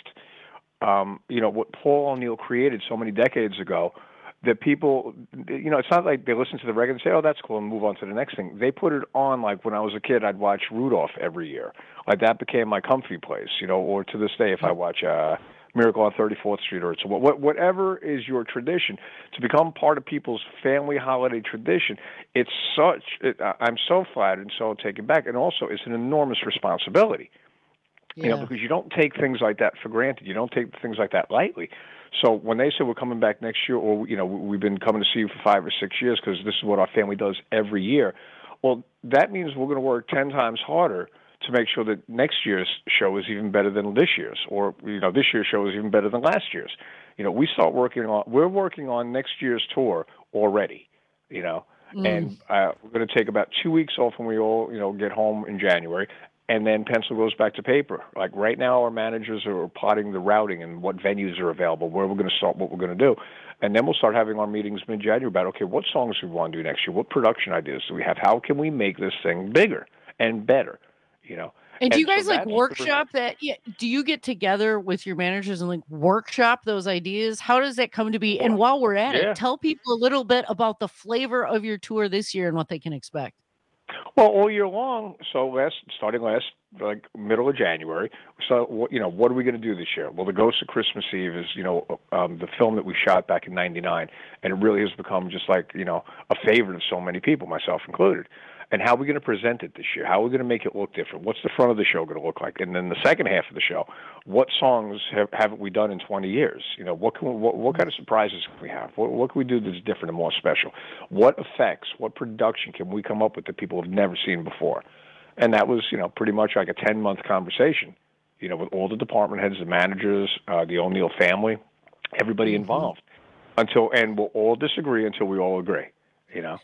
what Paul O'Neill created so many decades ago, that people, it's not like they listen to the record and say, oh, that's cool, and move on to the next thing. They put it on, like when I was a kid, I'd watch Rudolph every year. Like that became my comfy place, or to this day, if I watch Miracle on 34th Street, or it's whatever is your tradition, to become part of people's family holiday tradition, I'm so flattered and so taken back. And also, it's an enormous responsibility, because you don't take things like that for granted. You don't take things like that lightly. So when they say we're coming back next year, or, we've been coming to see you for 5 or 6 years because this is what our family does every year, well, that means we're going to work 10 times harder to make sure that next year's show is even better than this year's, or, this year's show is even better than last year's. We're working on next year's tour already, and we're going to take about 2 weeks off when we all, get home in January. And then pencil goes back to paper. Like right now, our managers are plotting the routing and what venues are available, where we're going to start, what we're going to do. And then we'll start having our meetings mid-January about, okay, what songs do we want to do next year? What production ideas do we have? How can we make this thing bigger and better, And do you guys workshop that? Yeah. Do you get together with your managers and workshop those ideas? How does that come to be? And while we're at it, tell people a little bit about the flavor of your tour this year and what they can expect. Well, all year long. So starting middle of January. So what are we going to do this year? Well, The Ghost of Christmas Eve is the film that we shot back in '99, and it really has become just a favorite of so many people, myself included. And how are we going to present it this year? How are we going to make it look different? What's the front of the show going to look like? And then the second half of the show, what songs haven't we done in 20 years? What kind of surprises can we have? What can we do that's different and more special? What effects, what production can we come up with that people have never seen before? And that was, pretty much like a 10-month conversation, with all the department heads, the managers, the O'Neill family, everybody involved, and we'll all disagree until we all agree. And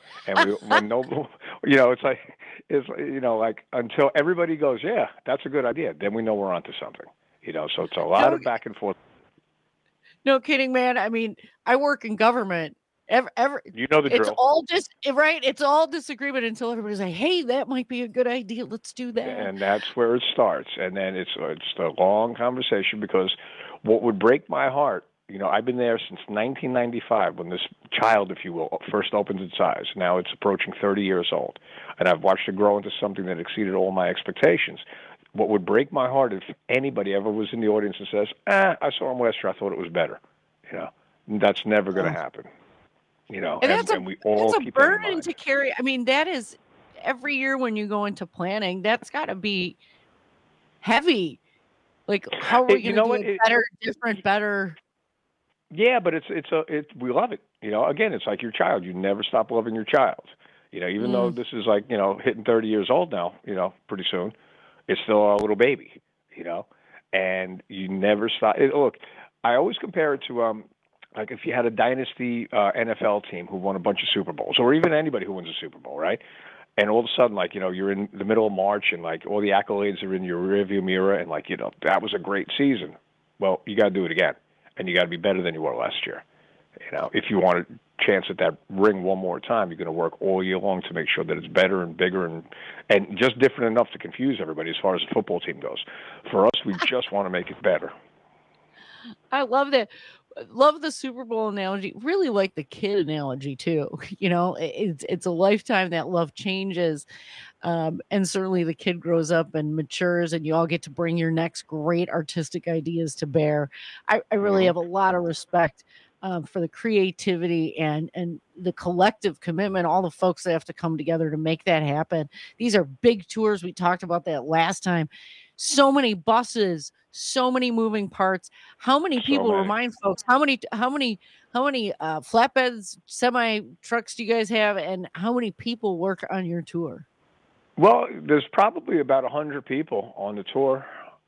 until everybody goes, yeah, that's a good idea, then we know we're onto something. So it's a lot of back and forth. No kidding, man. I mean, I work in government. The drill. It's all It's all disagreement until everybody's like, hey, that might be a good idea. Let's do that. And that's where it starts. And then it's a long conversation, because what would break my heart, I've been there since 1995 when this child, if you will, first opened its eyes. Now it's approaching 30 years old, and I've watched it grow into something that exceeded all my expectations. What would break my heart if anybody ever was in the audience and says, I saw him last year, I thought it was better. That's never going to happen. And we all keep that in mind. Burden to carry. I mean, that is every year when you go into planning, that's got to be heavy. How are we going to do it better, different, better? Yeah, but we love it. Again, it's like your child. You never stop loving your child. Even though this is hitting 30 years old now, pretty soon, it's still a little baby, and you never stop. Look, I always compare it to, if you had a dynasty NFL team who won a bunch of Super Bowls, or even anybody who wins a Super Bowl, right? And all of a sudden, you're in the middle of March, and all the accolades are in your rearview mirror, and that was a great season. Well, you got to do it again. And you got to be better than you were last year. If you want a chance at that ring one more time, you're going to work all year long to make sure that it's better and bigger and just different enough to confuse everybody as far as the football team goes. For us, we just want to make it better. I love that. love the Super Bowl analogy. Really like the kid analogy too. You know, it's a lifetime. That love changes. And certainly the kid grows up and matures, and you all get to bring your next great artistic ideas to bear. I really have a lot of respect for the creativity and the collective commitment, all the folks that have to come together to make that happen. These are big tours. We talked about that last time. So many buses, so many moving parts. How many people, remind folks, how many flatbeds, semi trucks do you guys have, and how many people work on your tour? Well, there's probably about 100 people on the tour.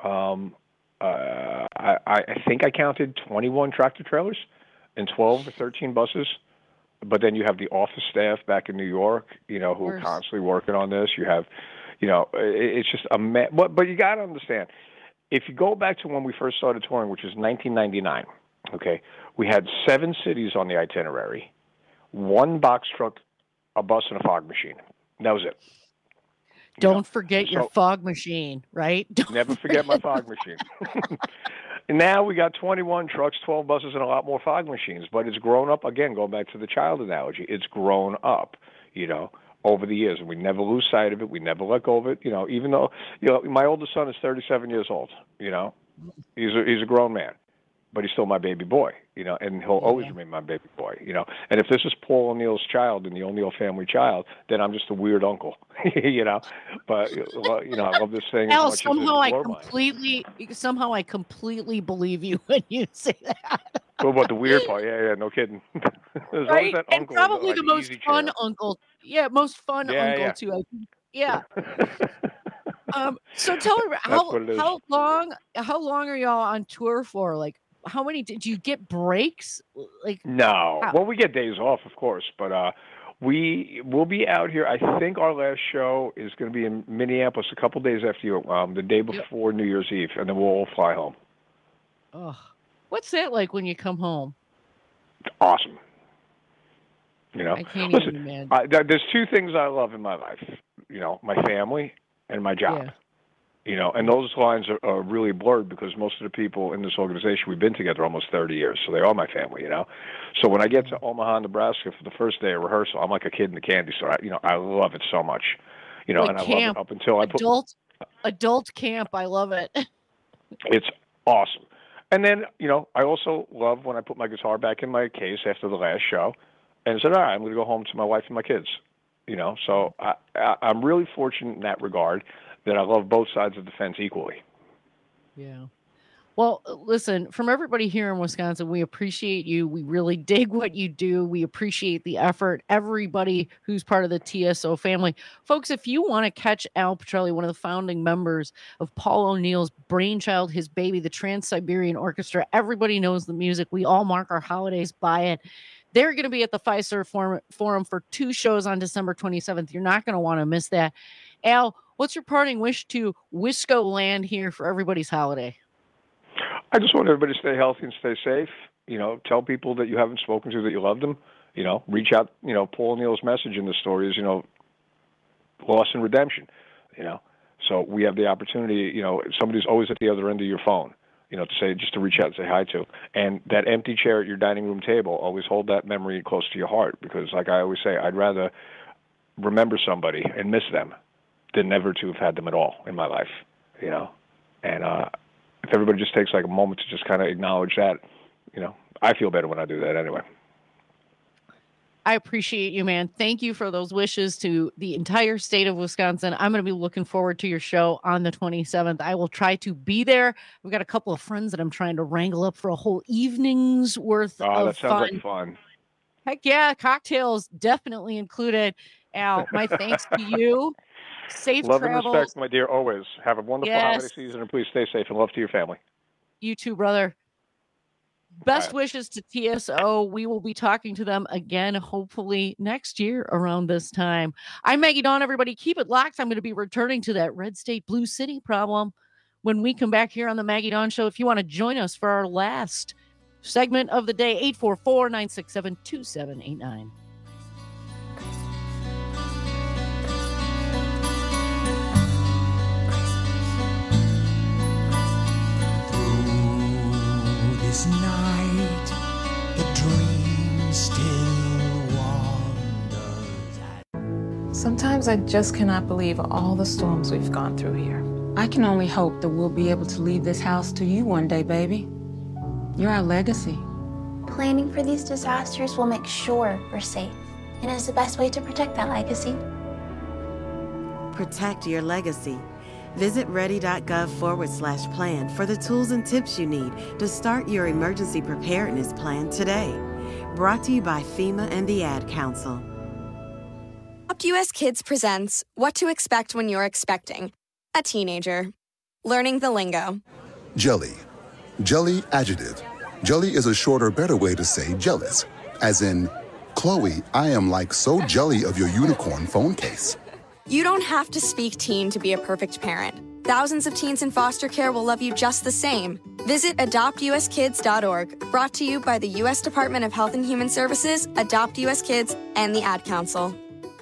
I think I counted 21 tractor trailers and 12 or 13 buses. But then you have the office staff back in New York, you know, who are constantly working on this. You have, you know, it's just a mess. But you got to understand, if you go back to when we first started touring, which was 1999, okay, we had 7 cities on the itinerary, 1 box truck, a bus, and a fog machine. That was it. Don't forget your fog machine, right? Never forget my fog machine. And now we got 21 trucks, 12 buses, and a lot more fog machines. But it's grown up, again, going back to the child analogy, it's grown up, you know, over the years. And we never lose sight of it. We never let go of it, you know, even though, you know, my oldest son is 37 years old, you know. He's a grown man, but he's still my baby boy, you know, and he'll always remain my baby boy, you know. And if this is Paul O'Neill's child and the O'Neill family child, then I'm just a weird uncle, you know. But, you know, I love this thing. Al, as much somehow I completely believe you when you say that. What about the weird part? Yeah, no kidding. There's always that and uncle, probably like the most fun chair. uncle. Yeah, most fun uncle too. I think. Yeah. So tell me, how long are y'all on tour for? Like, how many did you get breaks? Like, no. Well, we get days off, of course, but we'll be out here. I think our last show is going to be in Minneapolis a couple days after you, the day before New Year's Eve, and then we'll all fly home. Oh, what's that like when you come home? Awesome. You know, I can't even imagine. There's 2 things I love in my life. You know, my family and my job. Yeah. You know, and those lines are really blurred because most of the people in this organization, we've been together almost 30 years, so they are my family, you know. So when I get to Omaha, Nebraska for the first day of rehearsal, I'm like a kid in the candy store. I love it so much, you know, like and camp. I love it up until I put adult camp. I love it. It's awesome. And then, you know, I also love when I put my guitar back in my case after the last show and said, all right, I'm going to go home to my wife and my kids, you know. So I'm really fortunate in that regard that I love both sides of the fence equally. Yeah. Well, listen, from everybody here in Wisconsin, we appreciate you. We really dig what you do. We appreciate the effort. Everybody who's part of the TSO family. Folks, if you want to catch Al Pitrelli, one of the founding members of Paul O'Neill's brainchild, his baby, the Trans-Siberian Orchestra, everybody knows the music. We all mark our holidays by it. They're going to be at the Fiserv Forum for 2 shows on December 27th. You're not going to want to miss that. Al, what's your parting wish to Wisco land here for everybody's holiday? I just want everybody to stay healthy and stay safe. You know, tell people that you haven't spoken to that you love them. You know, reach out. You know, Paul O'Neill's message in the story is, you know, loss and redemption. You know, so we have the opportunity. You know, somebody's always at the other end of your phone. You know, to say, just to reach out and say hi to. And that empty chair at your dining room table, always hold that memory close to your heart, because like I always say, I'd rather remember somebody and miss them than never to have had them at all in my life, you know. And if everybody just takes like a moment to just kind of acknowledge that, you know, I feel better when I do that anyway. I appreciate you, man. Thank you for those wishes to the entire state of Wisconsin. I'm going to be looking forward to your show on the 27th. I will try to be there. We've got a couple of friends that I'm trying to wrangle up for a whole evening's worth of that sounds like fun. Heck yeah, cocktails definitely included. Al, my thanks to you. Safe love travels. And respect, my dear, always. Have a wonderful holiday season, and please stay safe, and love to your family. You too, brother. Best wishes to TSO. We will be talking to them again, hopefully next year around this time. I'm Maggie Dawn, everybody. Keep it locked. I'm going to be returning to that Red State Blue City problem when we come back here on the Maggie Dawn Show. If you want to join us for our last segment of the day, 844-967-2789. This night Sometimes I just cannot believe all the storms we've gone through here. I can only hope that we'll be able to leave this house to you one day, baby. You're our legacy. Planning for these disasters will make sure we're safe, and is the best way to protect that legacy. Protect your legacy. Visit ready.gov/plan for the tools and tips you need to start your emergency preparedness plan today. Brought to you by FEMA and the Ad Council. Adopt US Kids presents What to Expect When You're Expecting a Teenager. Learning the lingo. Jelly. Jelly adjective. Jelly is a shorter, better way to say jealous. As in, Chloe, I am like so jelly of your unicorn phone case. You don't have to speak teen to be a perfect parent. Thousands of teens in foster care will love you just the same. Visit adoptuskids.org. Brought to you by the U.S. Department of Health and Human Services, Adopt US Kids, and the Ad Council.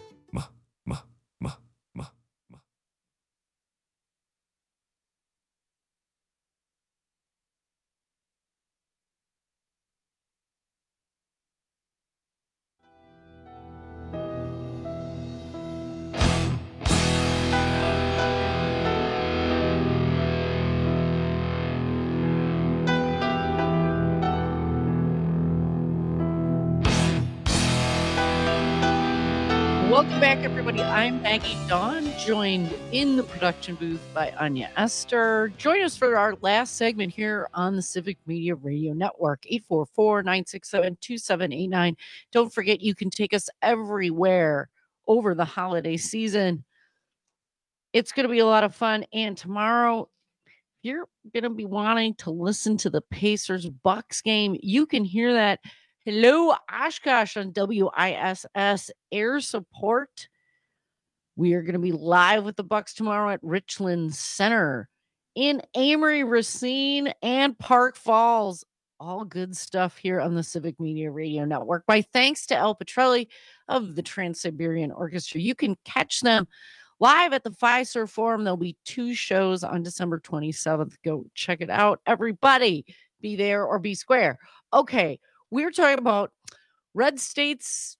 Welcome back, everybody. I'm Maggie Dawn, joined in the production booth by Anya Esther. Join us for our last segment here on the Civic Media Radio Network, 844-967-2789. Don't forget, you can take us everywhere over the holiday season. It's going to be a lot of fun. And tomorrow, if you're going to be wanting to listen to the Pacers-Bucks game, you can hear that. Hello, Oshkosh on WISS Air Support. We are going to be live with the Bucks tomorrow at Richland Center in Amory, Racine, and Park Falls. All good stuff here on the Civic Media Radio Network. My thanks to Al Petrelli of the Trans-Siberian Orchestra. You can catch them live at the Fiserv Forum. There'll be 2 shows on December 27th. Go check it out. Everybody, be there or be square. Okay. We're talking about red states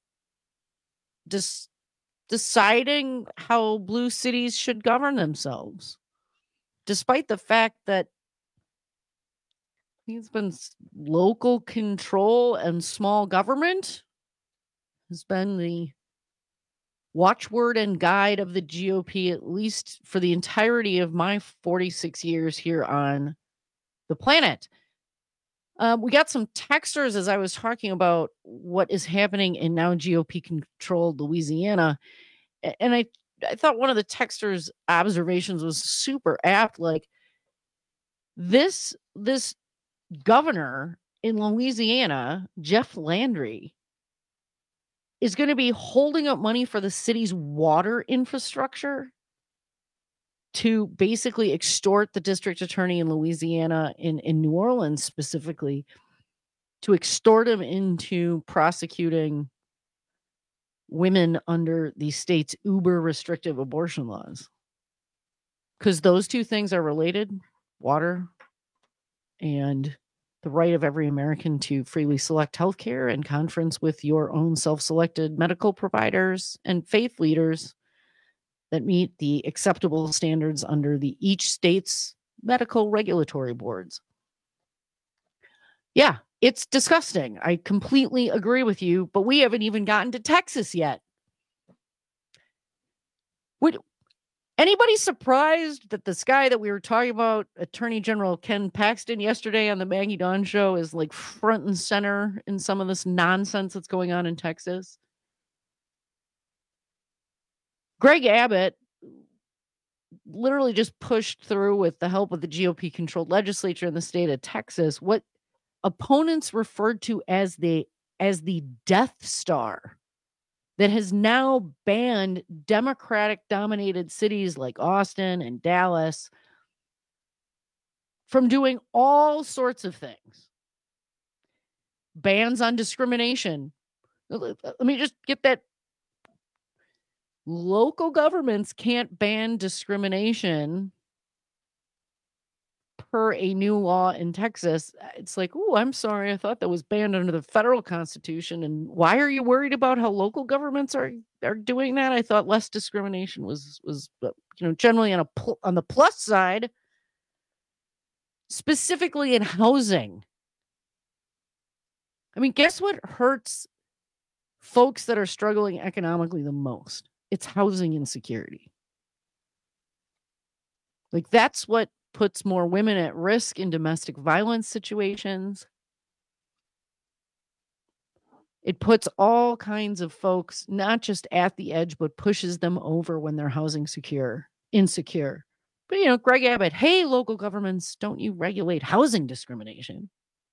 deciding how blue cities should govern themselves, despite the fact that it's been local control and small government has been the watchword and guide of the GOP, at least for the entirety of my 46 years here on the planet. We got some texters as I was talking about what is happening in now GOP-controlled Louisiana. And I thought one of the texters' observations was super apt. Like, this governor in Louisiana, Jeff Landry, is going to be holding up money for the city's water infrastructure to basically extort the district attorney in Louisiana, in New Orleans specifically, to extort him into prosecuting women under the state's uber restrictive abortion laws. Because those two things are related, water and the right of every American to freely select healthcare in conference with your own self-selected medical providers and faith leaders that meet the acceptable standards under each state's medical regulatory boards. Yeah, it's disgusting. I completely agree with you, but we haven't even gotten to Texas yet. Would anybody surprised that this guy that we were talking about, Attorney General Ken Paxton, yesterday on the Maggie Dawn Show, is like front and center in some of this nonsense that's going on in Texas? Greg Abbott literally just pushed through, with the help of the GOP-controlled legislature in the state of Texas, what opponents referred to as the Death Star that has now banned Democratic-dominated cities like Austin and Dallas from doing all sorts of things. Bans on discrimination. Let me just get that. Local governments can't ban discrimination per a new law in Texas, it's like, oh, I'm sorry. I thought that was banned under the federal constitution. And why are you worried about how local governments are doing that? I thought less discrimination was generally on the plus side, specifically in housing. I mean, guess what hurts folks that are struggling economically the most? It's housing insecurity. Like, that's what puts more women at risk in domestic violence situations. It puts all kinds of folks not just at the edge, but pushes them over when they're housing insecure. But, Greg Abbott, hey, local governments, don't you regulate housing discrimination?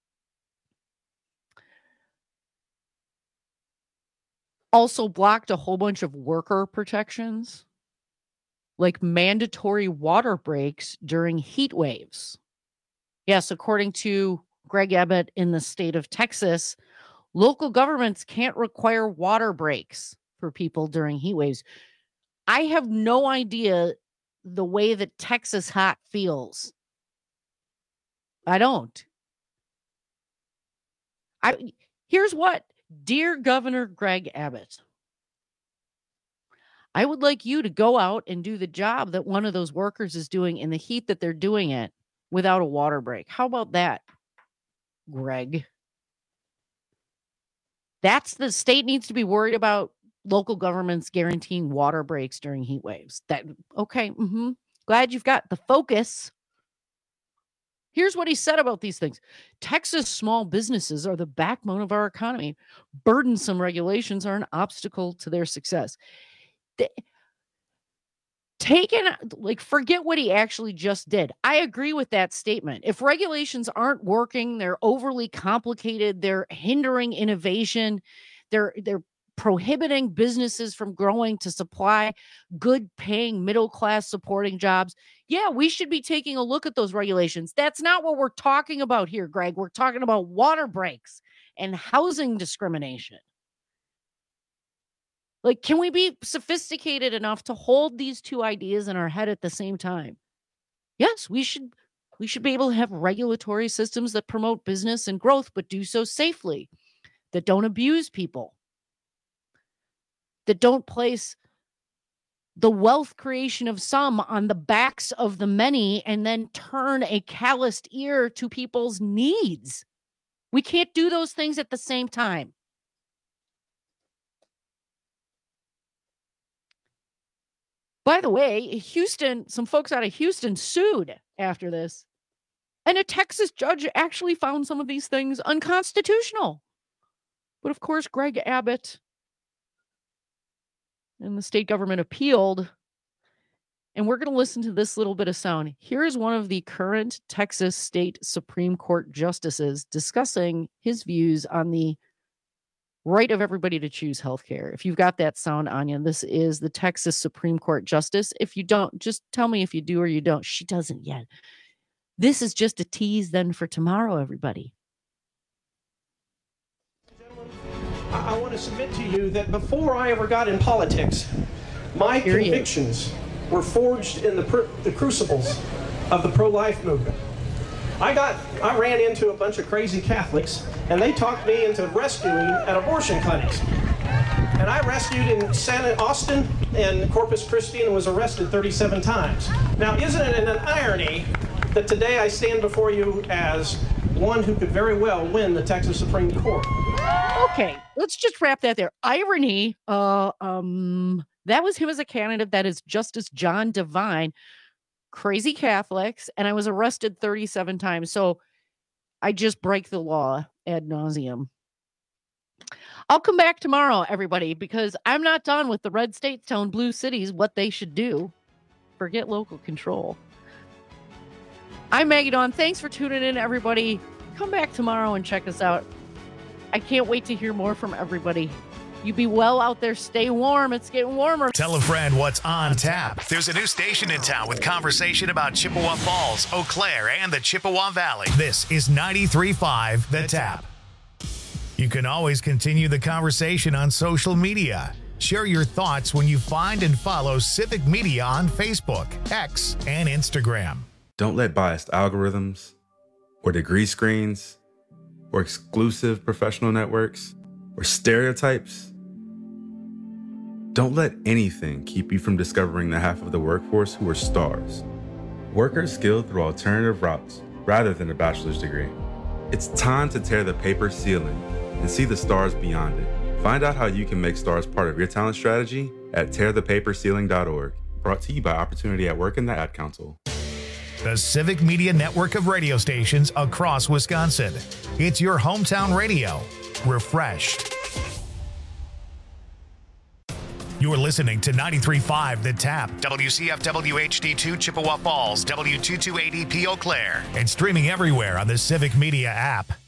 Also blocked a whole bunch of worker protections, like mandatory water breaks during heat waves. Yes, according to Greg Abbott in the state of Texas, local governments can't require water breaks for people during heat waves. I have no idea the way that Texas hot feels. I don't. Here's what, dear Governor Greg Abbott, I would like you to go out and do the job that one of those workers is doing in the heat that they're doing it without a water break. How about that, Greg? The state needs to be worried about local governments guaranteeing water breaks during heat waves. Okay. Glad you've got the focus. Here's what he said about these things. Texas small businesses are the backbone of our economy. Burdensome regulations are an obstacle to their success. Forget what he actually just did. I agree with that statement. If regulations aren't working, they're overly complicated, they're hindering innovation, they're prohibiting businesses from growing to supply good paying middle class supporting jobs. Yeah, we should be taking a look at those regulations. That's not what we're talking about here, Greg. We're talking about water breaks and housing discrimination. Like, can we be sophisticated enough to hold these two ideas in our head at the same time? Yes, we should be able to have regulatory systems that promote business and growth, but do so safely, that don't abuse people, that don't place the wealth creation of some on the backs of the many and then turn a calloused ear to people's needs. We can't do those things at the same time. By the way, some folks out of Houston sued after this. And a Texas judge actually found some of these things unconstitutional. But of course, Greg Abbott and the state government appealed. And we're going to listen to this little bit of sound. Here is one of the current Texas State Supreme Court justices discussing his views on the right of everybody to choose healthcare. If you've got that sound, Anya, this is the Texas Supreme Court justice. If you don't, just tell me if you do or you don't. She doesn't yet. This is just a tease then for tomorrow, everybody. I want to submit to you that before I ever got in politics, my convictions were forged in the crucibles of the pro-life movement. I ran into a bunch of crazy Catholics, and they talked me into rescuing at abortion clinics. And I rescued in Austin and Corpus Christi and was arrested 37 times. Now, isn't it an irony that today I stand before you as one who could very well win the Texas Supreme Court? Okay, let's just wrap that there. Irony, that was him as a candidate. That is Justice John Devine. Crazy Catholics, and I was arrested 37 times. So I just break the law ad nauseum. I'll come back tomorrow, everybody, because I'm not done with the red states telling blue cities what they should do. Forget local control. I'm Maggie Dawn. Thanks for tuning in, everybody. Come back tomorrow and check us out. I can't wait to hear more from everybody. You be well out there. Stay warm. It's getting warmer. Tell a friend what's on tap. There's a new station in town with conversation about Chippewa Falls, Eau Claire, and the Chippewa Valley. This is 93.5 The Tap. You can always continue the conversation on social media. Share your thoughts when you find and follow Civic Media on Facebook, X, and Instagram. Don't let biased algorithms or degree screens or exclusive professional networks or stereotypes. Don't let anything keep you from discovering the half of the workforce who are stars. Workers skilled through alternative routes rather than a bachelor's degree. It's time to tear the paper ceiling and see the stars beyond it. Find out how you can make stars part of your talent strategy at tearthepaperceiling.org. Brought to you by Opportunity at Work and the Ad Council. The Civic Media network of radio stations across Wisconsin. It's your hometown radio. Refreshed. You're listening to 93.5 The Tap, WCFW HD2 Chippewa Falls, W228EP Eau Claire, and streaming everywhere on the Civic Media app.